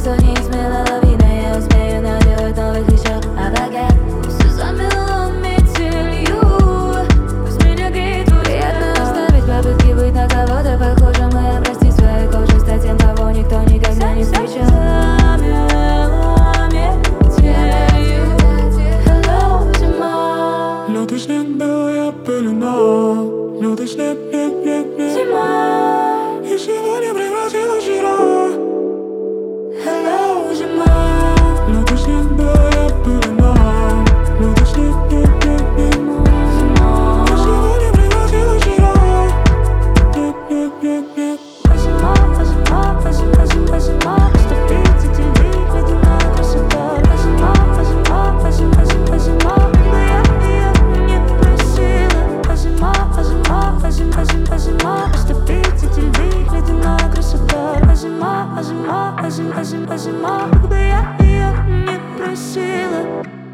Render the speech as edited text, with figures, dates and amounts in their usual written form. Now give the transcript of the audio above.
что не смела лавина. Я успею наделать новых еще обогат. Все замело метелью, пусть меня греет твой приятно оставить попытки быть на кого-то похожим и обрасти своей кожей, стать тем, кого никто никогда не встречал. Лед и снег, белая пелена. Лед и снег, нет, нет, нет. Зима, И сегодня превратилась вчера. hello, зима. Лед и снег, белая пелена. Лед и снег, нет, нет, нет. Зима, И сегодня превратилась вчера. Нет, нет, нет, нет. зима, зима, зима, зима, зима. Ступить эти ледяная красота. Зима, зима, зима, зима, зима. Но я ее не просила. Зима, зима, зима, зима, зима. Ступить эти ледяная красота. Зима, зима, зима, зима, зима. Когда я ее не просила.